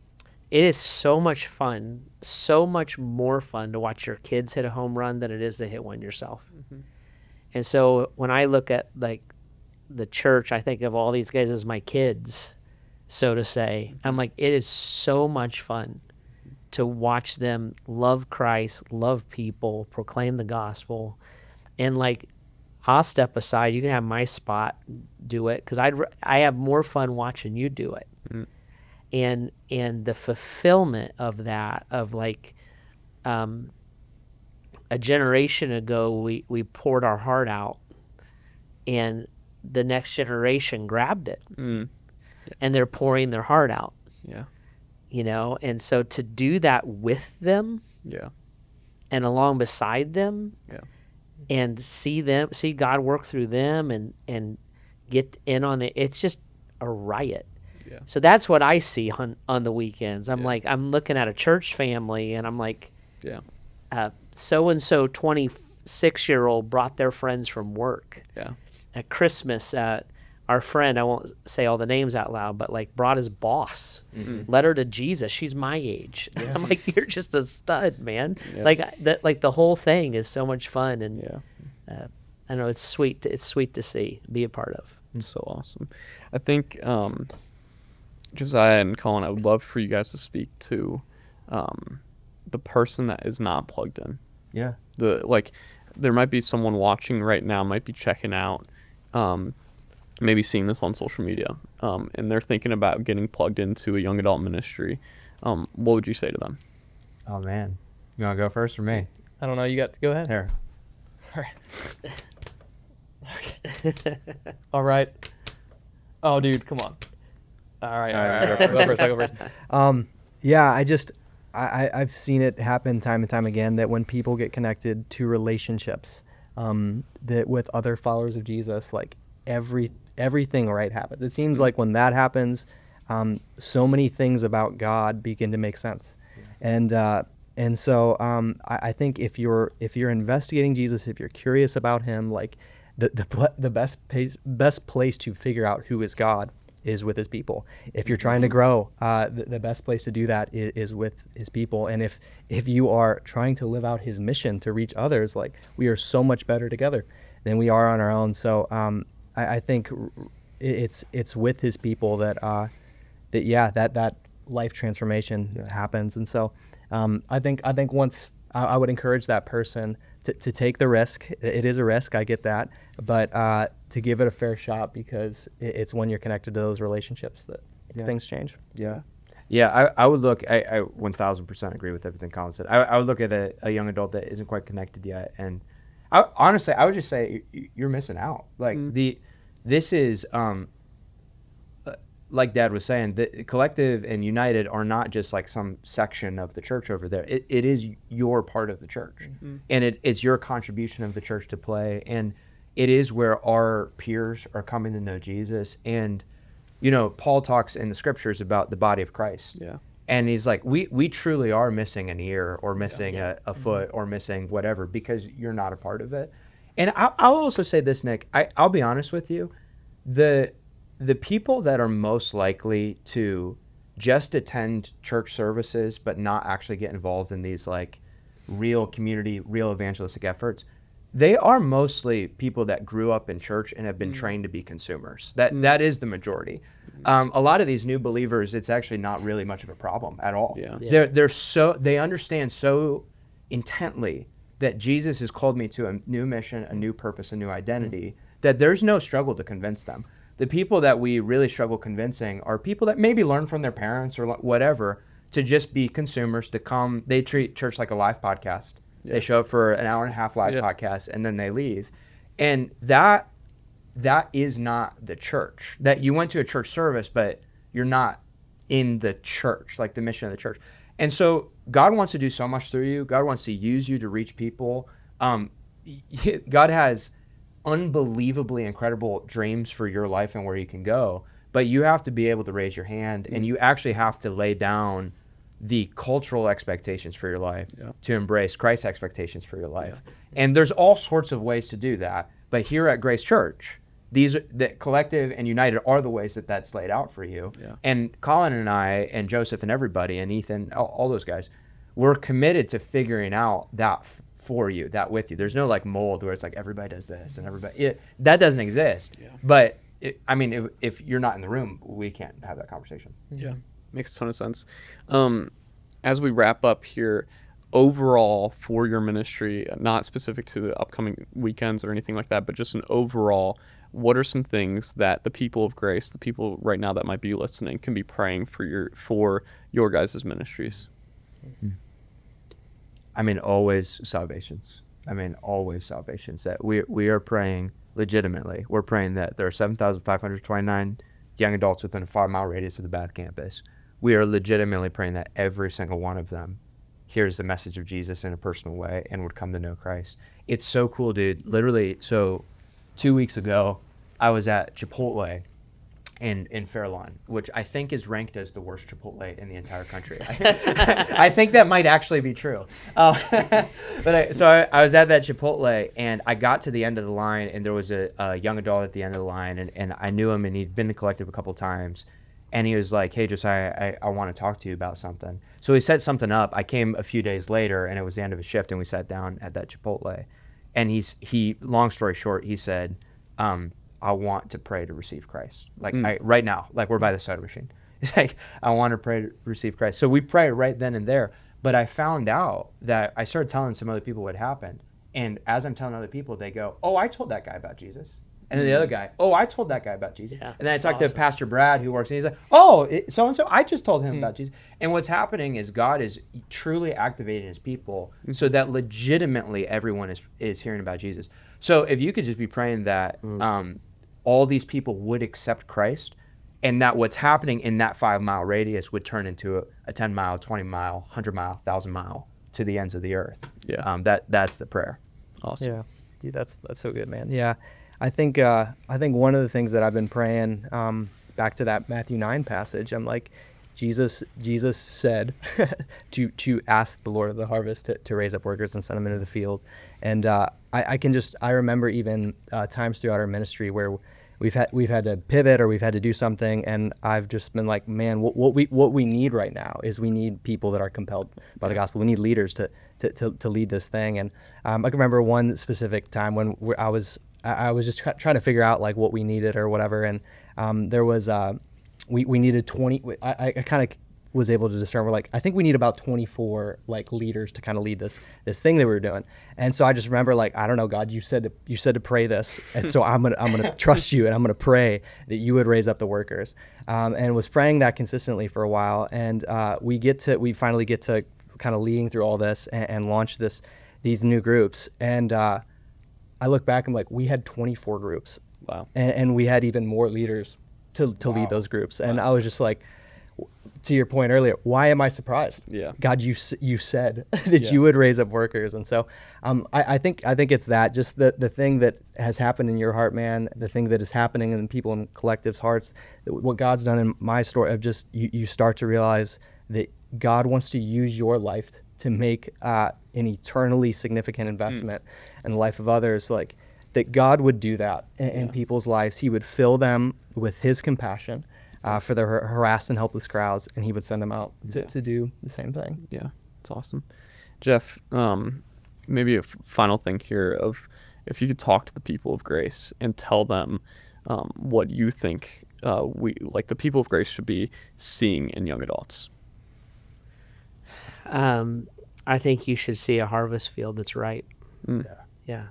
it is so much fun, so much more fun to watch your kids hit a home run than it is to hit one yourself. Mm-hmm. And so when I look at like the church, I think of all these guys as my kids, so to say. Mm-hmm. I'm like, it is so much fun to watch them love Christ, love people, proclaim the gospel. And like, I'll step aside. You can have my spot, do it, because I I have more fun watching you do it. Mm-hmm. And and the fulfillment of that, of like, um, a generation ago, we, we poured our heart out, and the next generation grabbed it, mm. yeah. and they're pouring their heart out. Yeah, you know, and so to do that with them, yeah, and along beside them, yeah, and see them, see God work through them, and and get in on it. It's just a riot. Yeah. So that's what I see on on the weekends. I'm yeah. like, I'm looking at a church family, and I'm like, yeah, uh, so and so twenty-six year old brought their friends from work. Yeah. At Christmas, uh, our friend, I won't say all the names out loud, but like brought his boss, mm-hmm. led her to Jesus. She's my age. Yeah. I'm like, you're just a stud, man. Yeah. Like that, like the whole thing is so much fun, and yeah. uh, I know it's sweet. To, it's sweet to see, be a part of. It's so awesome. I think. Um, Josiah and Colin, I would love for you guys to speak to um, the person that is not plugged in. Yeah. The like, there might be someone watching right now, might be checking out, um, maybe seeing this on social media, um, and they're thinking about getting plugged into a young adult ministry. Um, what would you say to them? Oh man, you want to go first or me? I don't know. You got to go ahead. Here. All right. All right. Oh, dude, come on. All right, all right. All right. Go first. I go first. Um, yeah, I just, I, I've seen it happen time and time again that when people get connected to relationships, um, that with other followers of Jesus, like every everything right happens. It seems like when that happens, um, so many things about God begin to make sense, yeah. and uh, and so um, I, I think if you're if you're investigating Jesus, if you're curious about Him, like the the the best place, best place to figure out who is God is with His people. If you're trying to grow, uh, the, the best place to do that is, is with His people. And if if you are trying to live out His mission to reach others, like we are so much better together than we are on our own. So um, I, I think it's it's with His people that uh, that yeah that that life transformation yeah. happens. And so um, I think I think once I, I would encourage that person to, to take the risk. It is a risk, I get that, but uh, to give it a fair shot, because it, it's when you're connected to those relationships that yeah. things change. Yeah. Yeah, I, I would look, I, I one thousand percent agree with everything Colin said. I, I would look at a, a young adult that isn't quite connected yet. And I, honestly, I would just say you're missing out. Like mm. the, this is, um, like Dad was saying, the Collective and United are not just like some section of the church over there. It, it is your part of the church. Mm-hmm. And it, it's your contribution of the church to play. And it is where our peers are coming to know Jesus. And, you know, Paul talks in the scriptures about the body of Christ. Yeah. And he's like, we, we truly are missing an ear or missing yeah. a, a foot mm-hmm. or missing whatever, because you're not a part of it. And I, I'll also say this, Nick, I, I'll be honest with you. The... The people that are most likely to just attend church services but not actually get involved in these like real community, real evangelistic efforts, they are mostly people that grew up in church and have been mm. trained to be consumers. That mm. that is the majority. Um, a lot of these new believers, it's actually not really much of a problem at all. Yeah. Yeah. They're they're so they understand so intently that Jesus has called me to a new mission, a new purpose, a new identity, mm. that there's no struggle to convince them. The people that we really struggle convincing are people that maybe learn from their parents or whatever to just be consumers, to come. They treat church like a live podcast. Yeah. They show up for an hour and a half live yeah. podcast and then they leave. And that that is not the church. That you went to a church service, but you're not in the church, like the mission of the church. And so God wants to do so much through you. God wants to use you to reach people. Um, God has unbelievably incredible dreams for your life and where you can go, but you have to be able to raise your hand, and you actually have to lay down the cultural expectations for your life yeah. to embrace Christ's expectations for your life. Yeah. And there's all sorts of ways to do that, but here at Grace Church, these are, the collective and united are the ways that that's laid out for you. Yeah. And Colin and I and Joseph and everybody and Ethan, all, all those guys, we're committed to figuring out that f- for you, that with you. There's no like mold where it's like everybody does this and everybody, it, that doesn't exist. Yeah. But it, I mean, if, if you're not in the room, we can't have that conversation. Yeah, makes a ton of sense. Um, as we wrap up here, overall for your ministry, not specific to the upcoming weekends or anything like that, but just an overall, what are some things that the people of Grace, the people right now that might be listening, can be praying for your for your guys' ministries? I mean, always salvations. I mean, always salvations. That we we are praying legitimately. We're praying that there are seven thousand five hundred twenty-nine young adults within a five mile radius of the Bath campus. We are legitimately praying that every single one of them hears the message of Jesus in a personal way and would come to know Christ. It's so cool, dude. Literally, so two weeks ago, I was at Chipotle in, in Fairlawn, which I think is ranked as the worst Chipotle in the entire country. I think that might actually be true. Uh, but I, so I, I was at that Chipotle, and I got to the end of the line, and there was a, a young adult at the end of the line, and, and I knew him, and he'd been to Collective a couple times. And he was like, hey, Josiah, I, I want to talk to you about something. So he set something up. I came a few days later, and it was the end of his shift, and we sat down at that Chipotle. And he's he, long story short, he said, um, I want to pray to receive Christ. Like Mm. I, right now, like we're by the soda machine. He's like, I want to pray to receive Christ. So we pray right then and there. But I found out that I started telling some other people what happened. And as I'm telling other people, they go, oh, I told that guy about Jesus. And then the other guy, oh, I told that guy about Jesus. Yeah, and then I that's talked awesome. to Pastor Brad, who works, and he's like, oh, it, so-and-so, I just told him Mm. about Jesus. And what's happening is God is truly activating his people so that legitimately everyone is, is hearing about Jesus. So if you could just be praying that um, all these people would accept Christ, and that what's happening in that five-mile radius would turn into a, a ten-mile, twenty-mile, one hundred-mile, one thousand-mile to the ends of the earth. Yeah. Um, that That's the prayer. Awesome. Yeah, Dude, that's that's so good, man. Yeah, I think uh, I think one of the things that I've been praying, um, back to that Matthew nine passage, I'm like, Jesus Jesus said to to ask the Lord of the harvest to, to raise up workers and send them into the field, and uh, I, I can just I remember even uh, times throughout our ministry where we've had we've had to pivot or we've had to do something, and I've just been like, man, what, what we what we need right now is we need people that are compelled by the gospel. We need leaders to to, to, to lead this thing. And um, I can remember one specific time when we're, I was I I was just try, trying to figure out like what we needed or whatever, and um, there was uh, we we needed twenty. I, I kind of was able to discern, we're like, I think we need about twenty-four like leaders to kind of lead this this thing that we were doing. And so I just remember like, I don't know, God, you said to, you said to pray this, and so I'm gonna I'm gonna trust you, and I'm gonna pray that you would raise up the workers, um, and was praying that consistently for a while. And uh, we get to we finally get to kind of leading through all this and, and launch this these new groups. And uh, I look back, I'm like, we had twenty-four groups, Wow. and, and we had even more leaders to to Wow. lead those groups. And I was just like, to your point earlier, why am I surprised? Yeah. God, you s- you said that Yeah. you would raise up workers, and so um, I, I think I think it's that just the the thing that has happened in your heart, man, the thing that is happening in people in collectives' hearts, that what God's done in my story of just you, you start to realize that God wants to use your life to make uh, an eternally significant investment in the life of others, like that God would do that in, in Yeah. people's lives. He would fill them with His compassion. Uh, for the har- harassed and helpless crowds, and he would send them out to, Yeah. to do the same thing. Yeah, it's awesome. Jeff, um, maybe a f- final thing here of if you could talk to the people of Grace and tell them um, what you think uh, we like the people of Grace should be seeing in young adults. Um, I think you should see a harvest field that's ripe. Mm. Yeah.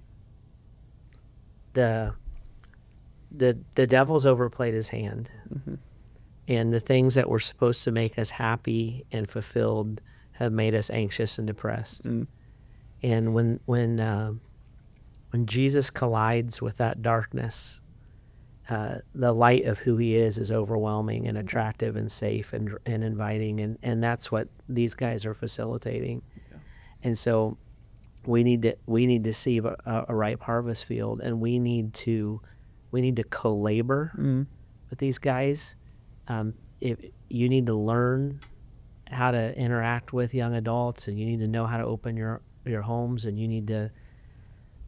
The the the devil's overplayed his hand, Mm-hmm. and the things that were supposed to make us happy and fulfilled have made us anxious and depressed. Mm. And when when uh, when Jesus collides with that darkness, uh, the light of who he is is overwhelming and attractive and safe and and inviting, and, and that's what these guys are facilitating. Yeah. And so we need to we need to see a, a ripe harvest field, and we need to we need to co-labor Mm. with these guys. Um, if you need to learn how to interact with young adults, and you need to know how to open your your homes, and you need to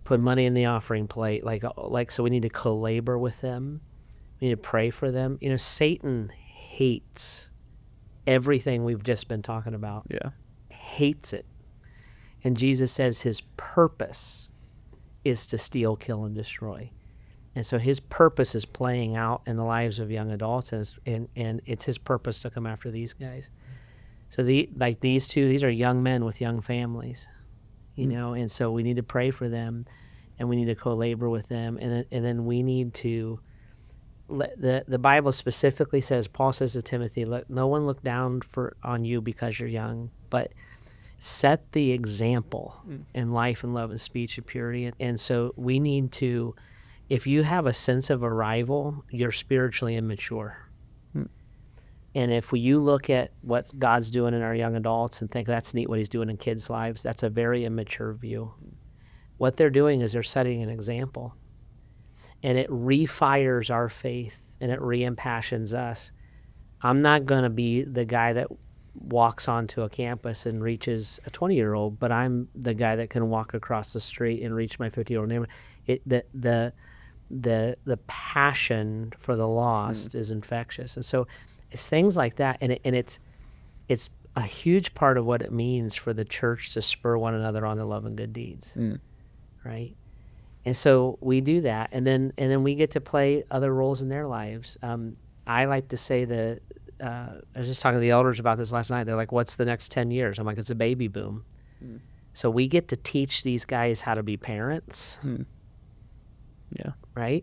put money in the offering plate. Like, like so we need to co-labor with them. We need to pray for them. You know, Satan hates everything we've just been talking about. Yeah. Hates it. And Jesus says his purpose is to steal, kill, and destroy. And so his purpose is playing out in the lives of young adults, and, and, and it's his purpose to come after these guys. So the like these two, these are young men with young families, you mm. know, and so we need to pray for them, and we need to co-labor with them, and then, and then we need to, let, the, the Bible specifically says, Paul says to Timothy, let no one look down for on you because you're young, but set the example mm. in life and love and speech and purity. And, and so we need to, if you have a sense of arrival, you're spiritually immature. Mm. And if we, you look at what God's doing in our young adults and think that's neat what he's doing in kids' lives, that's a very immature view. What they're doing is they're setting an example. And it refires our faith and it re-impassions us. I'm not going to be the guy that walks onto a campus and reaches a twenty-year-old, but I'm the guy that can walk across the street and reach my fifty-year-old neighbor. It the the the the passion for the lost mm. is infectious, and so it's things like that, and it, and it's it's a huge part of what it means for the church to spur one another on to love and good deeds, mm. right? And so we do that, and then and then we get to play other roles in their lives. Um, I like to say that. Uh, I was just talking to the elders about this last night. They're like, what's the next ten years? I'm like, it's a baby boom. Mm. So we get to teach these guys how to be parents. Mm. Yeah. Right?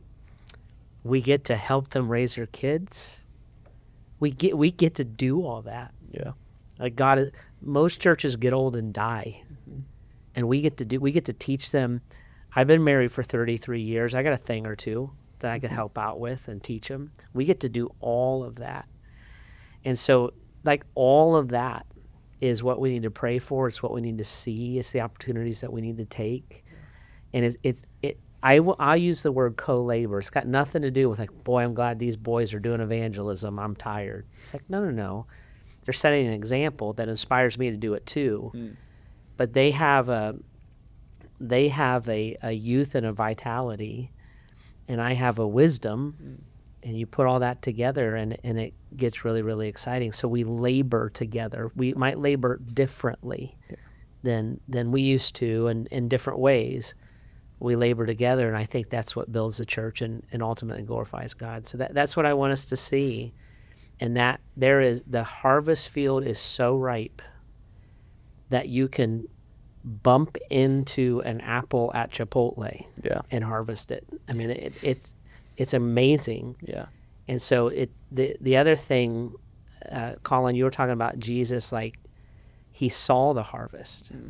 We get to help them raise their kids. We get we get to do all that. Yeah. Like God, most churches get old and die. Mm-hmm. And we get to do we get to teach them. I've been married for thirty-three years. I got a thing or two that I could mm-hmm. help out with and teach them. We get to do all of that. And so, like, all of that is what we need to pray for. It's what we need to see. It's the opportunities that we need to take. And it's, it's it. I will, I'll use the word co-labor. It's got nothing to do with, like, boy, I'm glad these boys are doing evangelism. I'm tired. It's like, no, no, no. They're setting an example that inspires me to do it too. Mm. But they have a, they have a, a youth and a vitality, and I have a wisdom. Mm. And you put all that together, and, and it gets really, really exciting. So we labor together. We might labor differently yeah. than than we used to, and in different ways. We labor together, and I think that's what builds the church and, and ultimately glorifies God. So that that's what I want us to see. And that there is, the harvest field is so ripe that you can bump into an apple at Chipotle yeah. and harvest it. I mean, it, it's... It's amazing. Yeah. And so it the the other thing, uh, Colin, you were talking about Jesus, like he saw the harvest. Mm.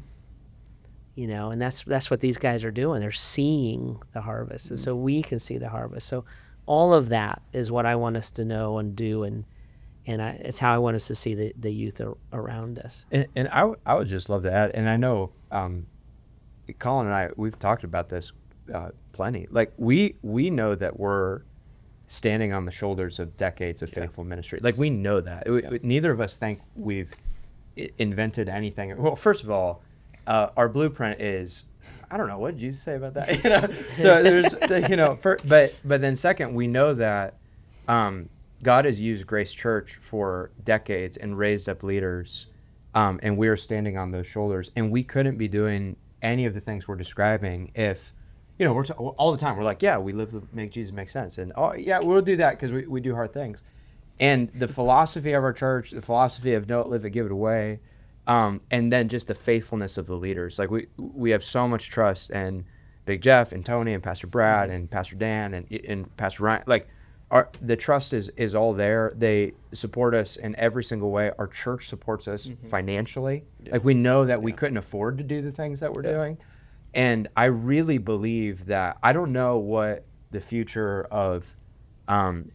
You know, and that's that's what these guys are doing. They're seeing the harvest. Mm. And so we can see the harvest. So all of that is what I want us to know and do, and and I, it's how I want us to see the, the youth ar- around us. And, and I, w- I would just love to add, and I know um, Colin and I, we've talked about this uh, plenty. Like we we know that we're standing on the shoulders of decades of faithful yeah. ministry. Like we know that. It, yeah. it, neither of us think we've I- invented anything. Well, first of all, uh, our blueprint is, I don't know, what did Jesus say about that? you know, so there's, you know, for, but but then second, we know that um, God has used Grace Church for decades and raised up leaders, um, and we are standing on those shoulders, and we couldn't be doing any of the things we're describing if, you know, we're t- all the time we're like, yeah, we live to make Jesus make sense, and oh yeah, we'll do that because we, we do hard things, and the philosophy of our church, the philosophy of know it, live it, give it away, um, and then just the faithfulness of the leaders. Like we we have so much trust in Big Jeff and Tony and Pastor Brad and Pastor Dan and and Pastor Ryan. Like our the trust is is all there. They support us in every single way. Our church supports us mm-hmm. financially. Yeah. Like we know that yeah. we couldn't afford to do the things that we're yeah. doing. And I really believe that, I don't know what the future of um,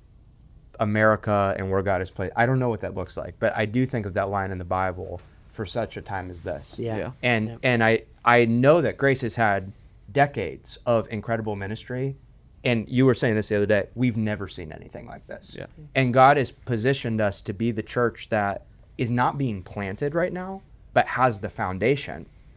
America and where God has placed, I don't know what that looks like, but I do think of that line in the Bible, for such a time as this. Yeah. yeah. And yeah. and I, I know that Grace has had decades of incredible ministry, and you were saying this the other day, we've never seen anything like this. Yeah. And God has positioned us to be the church that is not being planted right now, but has the foundation.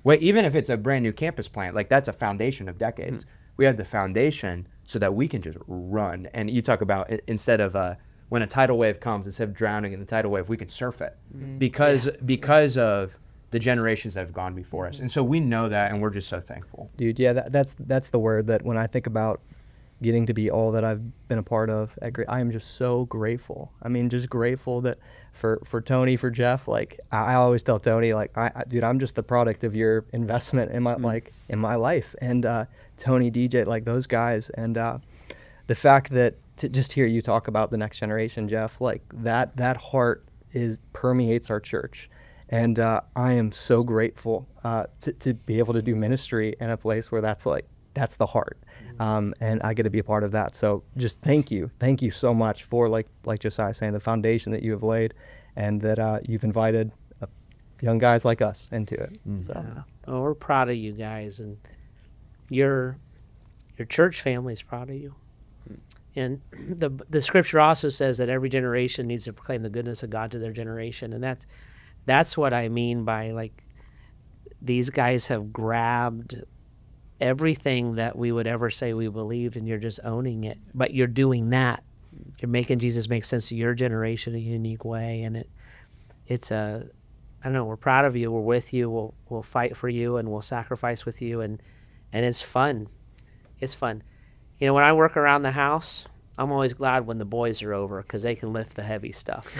Wait, even if it's a brand new campus plant, like that's a foundation of decades. Mm-hmm. We have the foundation so that we can just run. And you talk about it, instead of uh, when a tidal wave comes, instead of drowning in the tidal wave, we can surf it mm-hmm. because yeah. because of the generations that have gone before us. And so we know that, and we're just so thankful. Dude, yeah, that, that's that's the word that when I think about getting to be all that I've been a part of at Grace, I am just so grateful. I mean, just grateful that for, for Tony, for Jeff, like I, I always tell Tony, like, I, I, dude, I'm just the product of your investment in my, mm. like in my life. And uh, Tony, D J, like those guys. And uh, the fact that to just hear you talk about the next generation, Jeff, like that, that heart is permeates our church. And uh, I am so grateful uh, to, to be able to do ministry in a place where that's like, that's the heart. Um, and I get to be a part of that. So just thank you. Thank you so much for, like like Josiah saying, the foundation that you have laid and that uh, you've invited uh, young guys like us into it. Mm. So. Yeah. Oh, we're proud of you guys. And your your church family is proud of you. And the the scripture also says that every generation needs to proclaim the goodness of God to their generation. And that's that's what I mean by, like, these guys have grabbed everything that we would ever say we believed, and you're just owning it. But you're doing that. You're making Jesus make sense to your generation in a unique way, and it it's a I don't know. We're proud of you. We're with you. We'll we'll fight for you, and we'll sacrifice with you, and and it's fun. It's fun. You know, when I work around the house, I'm always glad when the boys are over because they can lift the heavy stuff.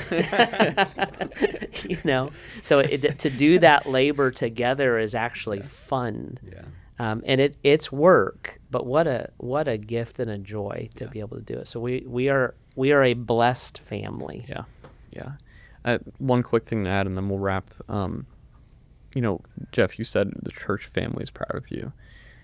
You know, so it, to do that labor together is actually yeah. fun. Yeah. Um, and it it's work, but what a what a gift and a joy to yeah. be able to do it. So we, we are we are a blessed family. Yeah, yeah. Uh, one quick thing to add, and then we'll wrap. Um, you know, Jeff, you said the church family is proud of you,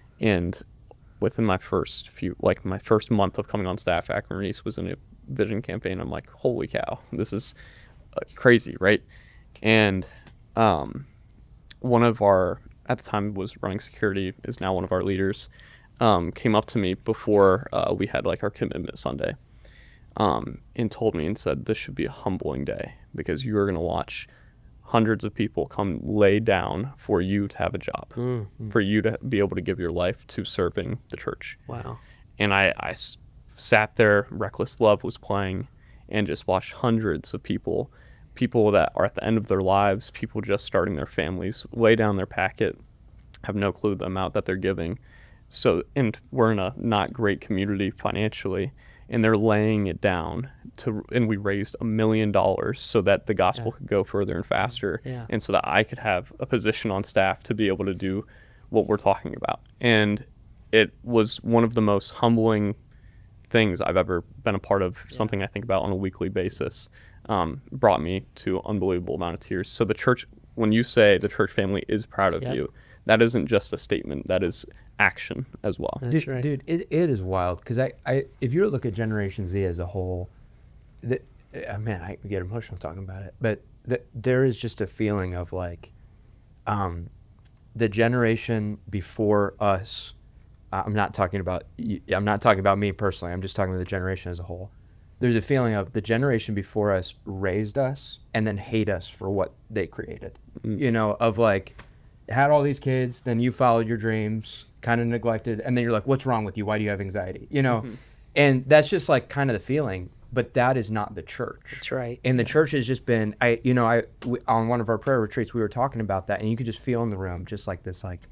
and within my first few, like my first month of coming on staff, Akron Reese was in a vision campaign. I'm like, holy cow, this is uh, crazy, right? And um, one of our at the time was running security, is now one of our leaders, um, came up to me before uh, we had like our commitment Sunday, um, and told me and said, this should be a humbling day because you are going to watch hundreds of people come lay down for you to have a job, mm-hmm. for you to be able to give your life to serving the church. Wow. And I, I s- sat there, Reckless Love was playing, and just watched hundreds of people people that are at the end of their lives, people just starting their families, lay down their packet, have no clue the amount that they're giving. So, and we're in a not great community financially, and they're laying it down to, and we raised a million dollars so that the gospel yeah. could go further and faster, yeah. and so that I could have a position on staff to be able to do what we're talking about. And it was one of the most humbling things I've ever been a part of, yeah. something I think about on a weekly basis. Um, brought me to an unbelievable amount of tears. So the church, when you say the church family is proud of yep. you, that isn't just a statement, that is action as well. That's dude, right. Dude, it, it is wild because I, I, if you look at Generation Z as a whole, the, uh, man, I get emotional talking about it, but the, there is just a feeling of like um, the generation before us, uh, I'm not talking about, I'm not talking about me personally, I'm just talking about the generation as a whole. There's a feeling of the generation before us raised us and then hate us for what they created. Mm. You know, of like, had all these kids, then you followed your dreams, kind of neglected, and then you're like, what's wrong with you? Why do you have anxiety? You know, mm-hmm. and that's just like kind of the feeling, but that is not the church. That's right. And the church has just been, I, you know, I we, on one of our prayer retreats, we were talking about that, and you could just feel in the room, just like this, like,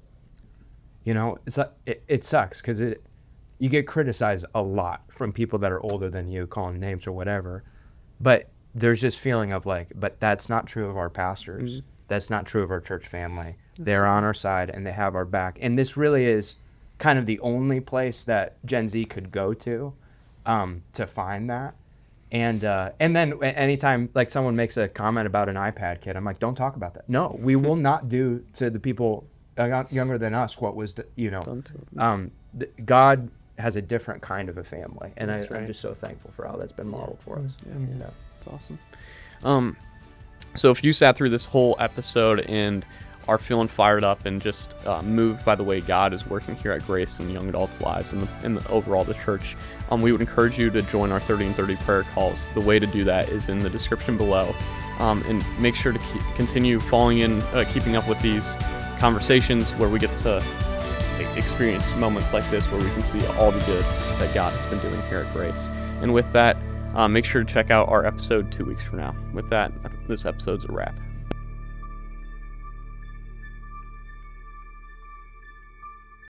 you know, it's like, it, it sucks because it, you get criticized a lot from people that are older than you, calling names or whatever. But there's this feeling of like, but that's not true of our pastors. Mm-hmm. That's not true of our church family. They're on our side and they have our back. And this really is kind of the only place that Gen Z could go to um, to find that. And uh, and then anytime like someone makes a comment about an iPad kid, I'm like, don't talk about that. No, we will not do to the people uh, younger than us what was, you know, um, th- God has a different kind of a family, and I, right. I'm just so thankful for how that's been modeled for us. Yeah, yeah. yeah. That's awesome. Um, so if you sat through this whole episode and are feeling fired up and just uh, moved by the way God is working here at Grace in young adults' lives and, the, and the, overall the church, um, we would encourage you to join our thirty and thirty prayer calls. The way to do that is in the description below, um, and make sure to keep, continue following in, uh, keeping up with these conversations where we get to experience moments like this where we can see all the good that God has been doing here at Grace. And with that, uh, make sure to check out our episode two weeks from now. With that, this episode's a wrap.